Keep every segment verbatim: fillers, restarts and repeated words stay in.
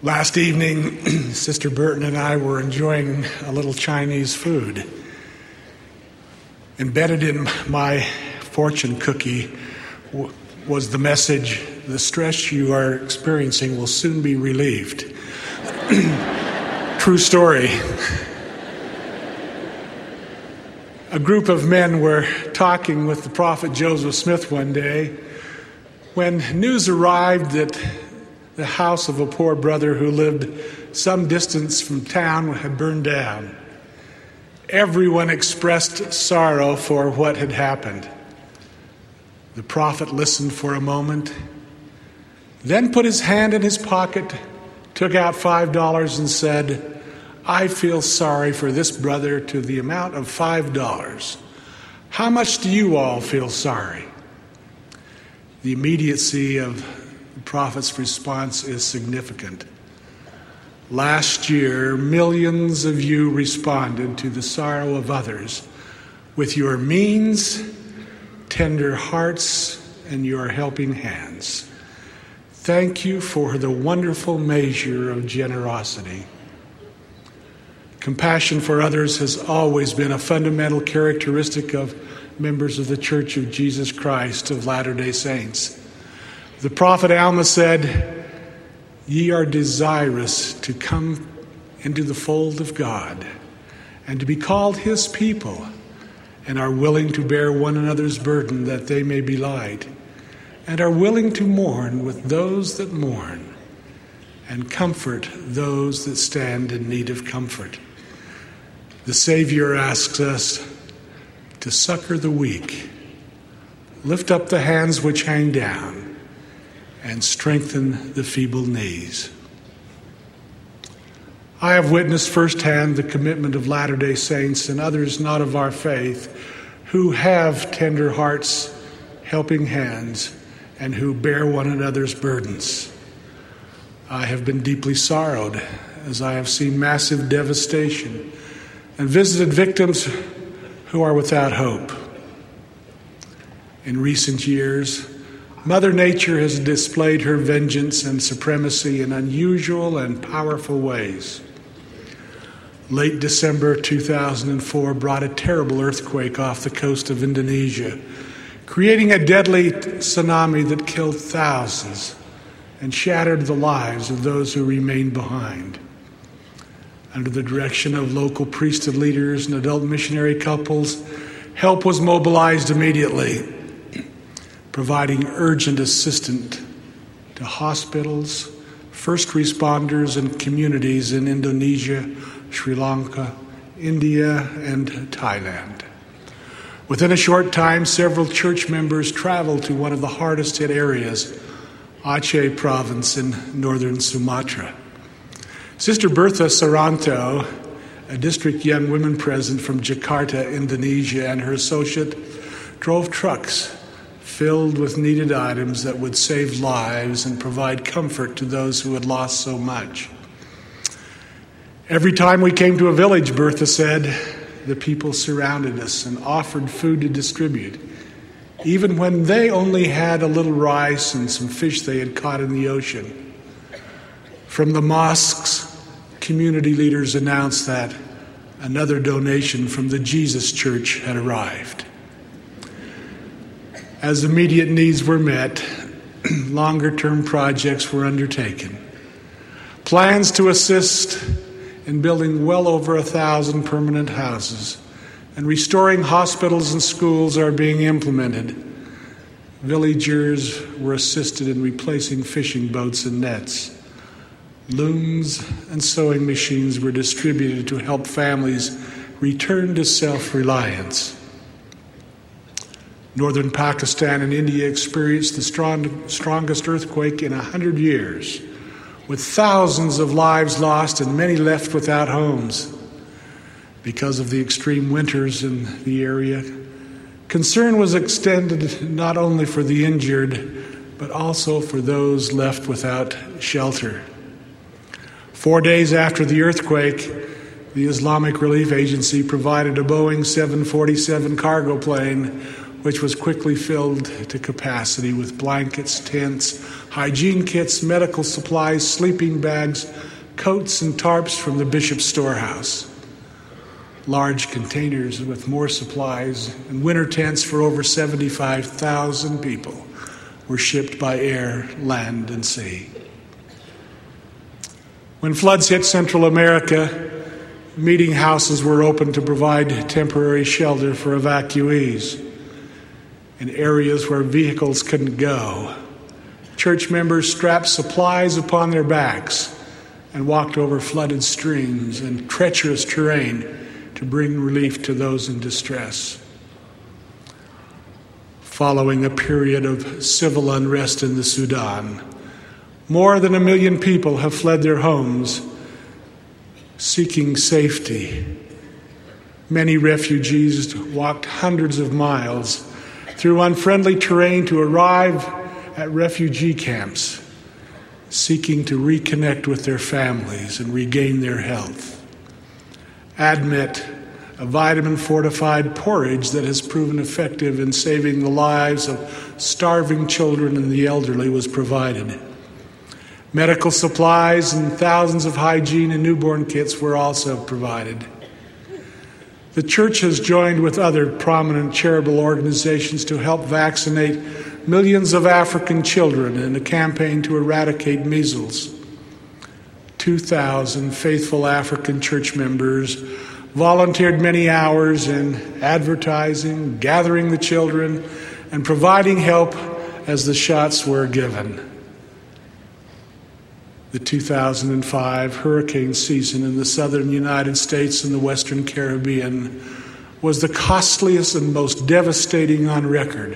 Last evening, Sister Burton and I were enjoying a little Chinese food. Embedded in my fortune cookie w- was the message, the stress you are experiencing will soon be relieved. True story. A group of men were talking with the prophet Joseph Smith one day when news arrived that the house of a poor brother who lived some distance from town had burned down. Everyone expressed sorrow for what had happened. The prophet listened for a moment, then put his hand in his pocket, took out five dollars and said, "I feel sorry for this brother to the amount of five dollars. How much do you all feel sorry?" The immediacy of the prophet's response is significant. Last year, millions of you responded to the sorrow of others with your means, tender hearts, and your helping hands. Thank you for the wonderful measure of generosity. Compassion for others has always been a fundamental characteristic of members of the Church of Jesus Christ of Latter-day Saints. The prophet Alma said, "Ye are desirous to come into the fold of God and to be called his people, and are willing to bear one another's burden that they may be light, and are willing to mourn with those that mourn, and comfort those that stand in need of comfort." The Savior asks us to succor the weak, lift up the hands which hang down, and strengthen the feeble knees. I have witnessed firsthand the commitment of Latter-day Saints and others not of our faith who have tender hearts, helping hands, and who bear one another's burdens. I have been deeply sorrowed as I have seen massive devastation and visited victims who are without hope. In recent years, Mother Nature has displayed her vengeance and supremacy in unusual and powerful ways. Late December two thousand four brought a terrible earthquake off the coast of Indonesia, creating a deadly tsunami that killed thousands and shattered the lives of those who remained behind. Under the direction of local priesthood leaders and adult missionary couples, help was mobilized immediately, providing urgent assistance to hospitals, first responders, and communities in Indonesia, Sri Lanka, India, and Thailand. Within a short time, several church members traveled to one of the hardest hit areas, Aceh province in northern Sumatra. Sister Bertha Saranto, a district young women president from Jakarta, Indonesia, and her associate drove trucks filled with needed items that would save lives and provide comfort to those who had lost so much. Every time we came to a village, Bertha said, the people surrounded us and offered food to distribute, even when they only had a little rice and some fish they had caught in the ocean. From the mosques, community leaders announced that another donation from the Jesus Church had arrived. As immediate needs were met, longer-term projects were undertaken. Plans to assist in building well over a thousand permanent houses and restoring hospitals and schools are being implemented. Villagers were assisted in replacing fishing boats and nets. Looms and sewing machines were distributed to help families return to self-reliance. Northern Pakistan and India experienced the strong, strongest earthquake in a hundred years, with thousands of lives lost and many left without homes. Because of the extreme winters in the area, concern was extended not only for the injured, but also for those left without shelter. Four days after the earthquake, the Islamic Relief Agency provided a Boeing seven forty-seven cargo plane which was quickly filled to capacity with blankets, tents, hygiene kits, medical supplies, sleeping bags, coats, and tarps from the bishop's storehouse. Large containers with more supplies and winter tents for over seventy-five thousand people were shipped by air, land, and sea. When floods hit Central America, meeting houses were opened to provide temporary shelter for evacuees. In areas where vehicles couldn't go, church members strapped supplies upon their backs and walked over flooded streams and treacherous terrain to bring relief to those in distress. Following a period of civil unrest in the Sudan, more than a million people have fled their homes, seeking safety. Many refugees walked hundreds of miles through unfriendly terrain to arrive at refugee camps, seeking to reconnect with their families and regain their health. Admit, a vitamin-fortified porridge that has proven effective in saving the lives of starving children and the elderly, was provided. Medical supplies and thousands of hygiene and newborn kits were also provided. The church has joined with other prominent charitable organizations to help vaccinate millions of African children in a campaign to eradicate measles. two thousand faithful African church members volunteered many hours in advertising, gathering the children, and providing help as the shots were given. The two thousand five hurricane season in the southern United States and the western Caribbean was the costliest and most devastating on record.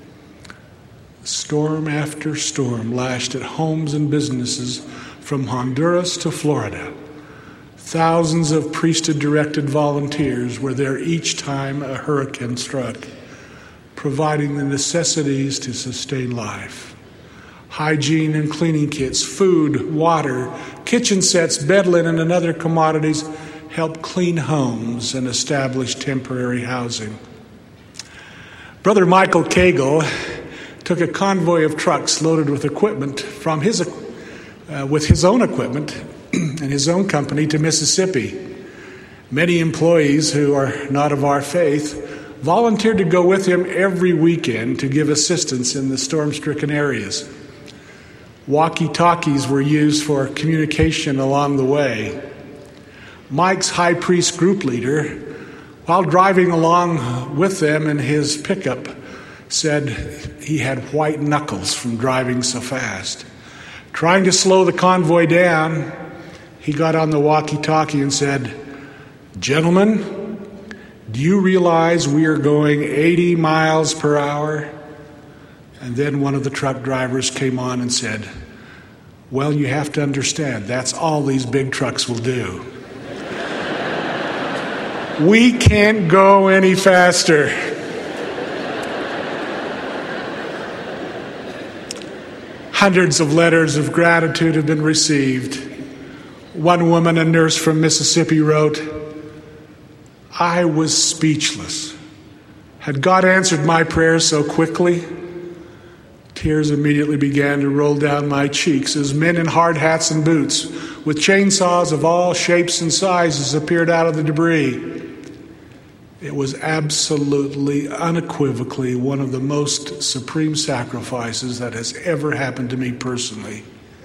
Storm after storm lashed at homes and businesses from Honduras to Florida. Thousands of priesthood-directed volunteers were there each time a hurricane struck, providing the necessities to sustain life. Hygiene and cleaning kits, food, water, kitchen sets, bed linen, and other commodities help clean homes and establish temporary housing. Brother Michael Cagle took a convoy of trucks loaded with equipment from his, uh, with his own equipment and his own company to Mississippi. Many employees who are not of our faith volunteered to go with him every weekend to give assistance in the storm-stricken areas. Walkie-talkies were used for communication along the way. Mike's high priest group leader, while driving along with them in his pickup, said he had white knuckles from driving so fast. Trying to slow the convoy down, he got on the walkie-talkie and said, "Gentlemen, do you realize we are going eighty miles per hour?" And then one of the truck drivers came on and said, "Well, you have to understand, that's all these big trucks will do. We can't go any faster." Hundreds of letters of gratitude have been received. One woman, a nurse from Mississippi, wrote, "I was speechless. Had God answered my prayers so quickly? Tears immediately began to roll down my cheeks as men in hard hats and boots with chainsaws of all shapes and sizes appeared out of the debris. It was absolutely, unequivocally one of the most supreme sacrifices that has ever happened to me personally."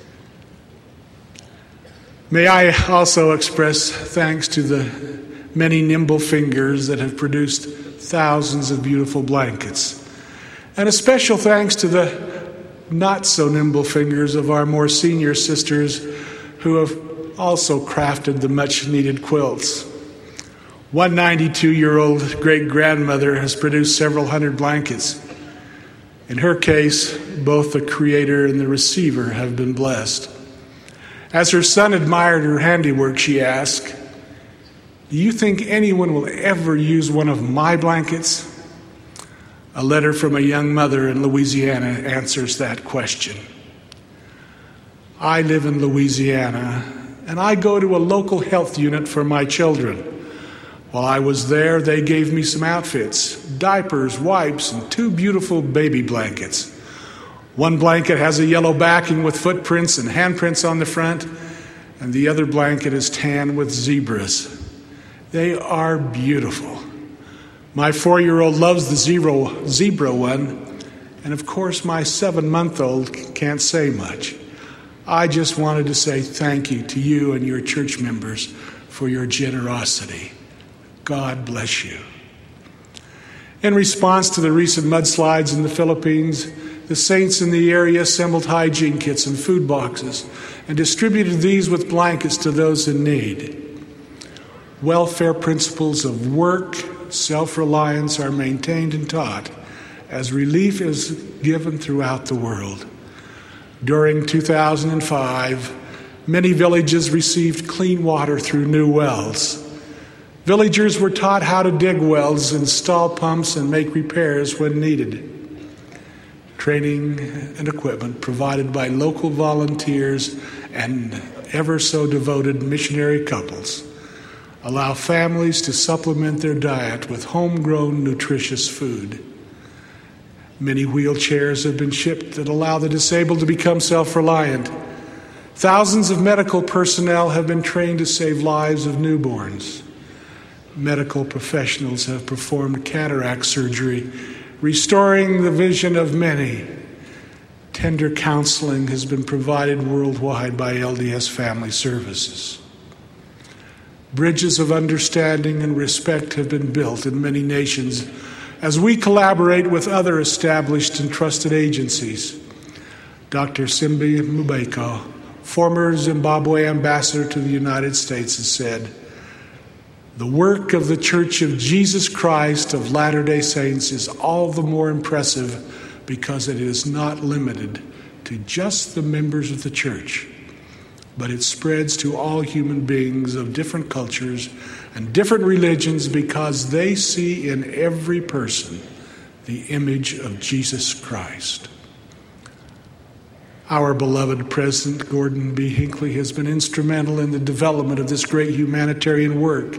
May I also express thanks to the many nimble fingers that have produced thousands of beautiful blankets. And a special thanks to the not-so-nimble fingers of our more senior sisters who have also crafted the much-needed quilts. One ninety-two-year-old great-grandmother has produced several hundred blankets. In her case, both the creator and the receiver have been blessed. As her son admired her handiwork, she asked, "Do you think anyone will ever use one of my blankets?" A letter from a young mother in Louisiana answers that question. I live in Louisiana, and I go to a local health unit for my children. While I was there, they gave me some outfits, diapers, wipes, and two beautiful baby blankets. One blanket has a yellow backing with footprints and handprints on the front, and the other blanket is tan with zebras. They are beautiful. My four-year-old loves the zero, zebra one, and of course my seven-month-old can't say much. I just wanted to say thank you to you and your church members for your generosity. God bless you. In response to the recent mudslides in the Philippines, the saints in the area assembled hygiene kits and food boxes and distributed these with blankets to those in need. Welfare principles of work, self-reliance are maintained and taught as relief is given throughout the world. During two thousand five, many villages received clean water through new wells. Villagers were taught how to dig wells, install pumps, and make repairs when needed. Training and equipment provided by local volunteers and ever so devoted missionary couples allow families to supplement their diet with homegrown, nutritious food. Many wheelchairs have been shipped that allow the disabled to become self-reliant. Thousands of medical personnel have been trained to save lives of newborns. Medical professionals have performed cataract surgery, restoring the vision of many. Tender counseling has been provided worldwide by L D S Family Services. Bridges of understanding and respect have been built in many nations as we collaborate with other established and trusted agencies. Doctor Simbi Mubeko, former Zimbabwe ambassador to the United States, has said, "The work of the Church of Jesus Christ of Latter-day Saints is all the more impressive because it is not limited to just the members of the church, but it spreads to all human beings of different cultures and different religions because they see in every person the image of Jesus Christ." Our beloved President Gordon B. Hinckley has been instrumental in the development of this great humanitarian work.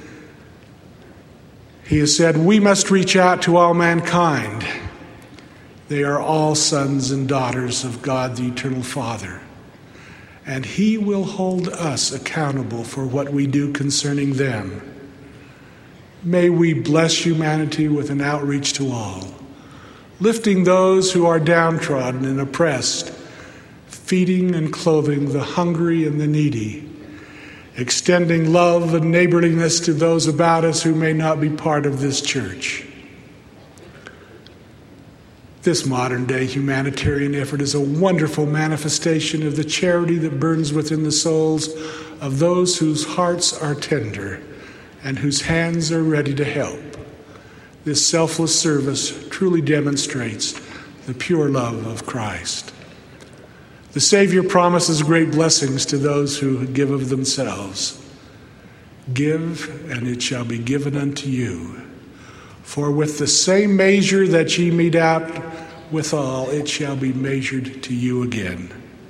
He has said, "We must reach out to all mankind. They are all sons and daughters of God, the Eternal Father, and He will hold us accountable for what we do concerning them. May we bless humanity with an outreach to all, lifting those who are downtrodden and oppressed, feeding and clothing the hungry and the needy, extending love and neighborliness to those about us who may not be part of this church." This modern-day humanitarian effort is a wonderful manifestation of the charity that burns within the souls of those whose hearts are tender and whose hands are ready to help. This selfless service truly demonstrates the pure love of Christ. The Savior promises great blessings to those who give of themselves. "Give, and it shall be given unto you. For with the same measure that ye mete out withal, it shall be measured to you again."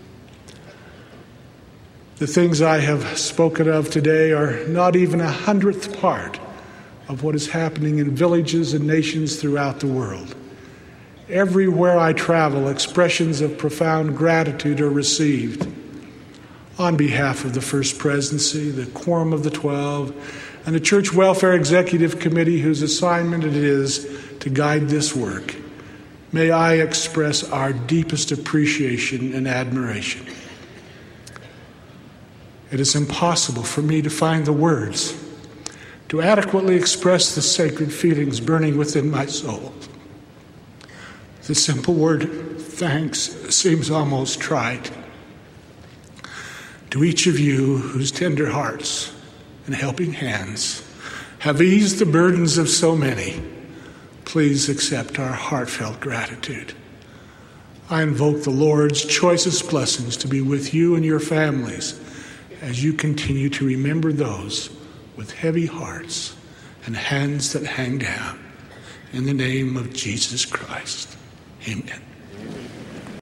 The things I have spoken of today are not even a hundredth part of what is happening in villages and nations throughout the world. Everywhere I travel, expressions of profound gratitude are received. On behalf of the First Presidency, the Quorum of the Twelve, and the Church Welfare Executive Committee, whose assignment it is to guide this work, may I express our deepest appreciation and admiration. It is impossible for me to find the words to adequately express the sacred feelings burning within my soul. The simple word thanks seems almost trite. To each of you whose tender hearts and helping hands have eased the burdens of so many, please accept our heartfelt gratitude. I invoke the Lord's choicest blessings to be with you and your families as you continue to remember those with heavy hearts and hands that hang down. In the name of Jesus Christ, amen.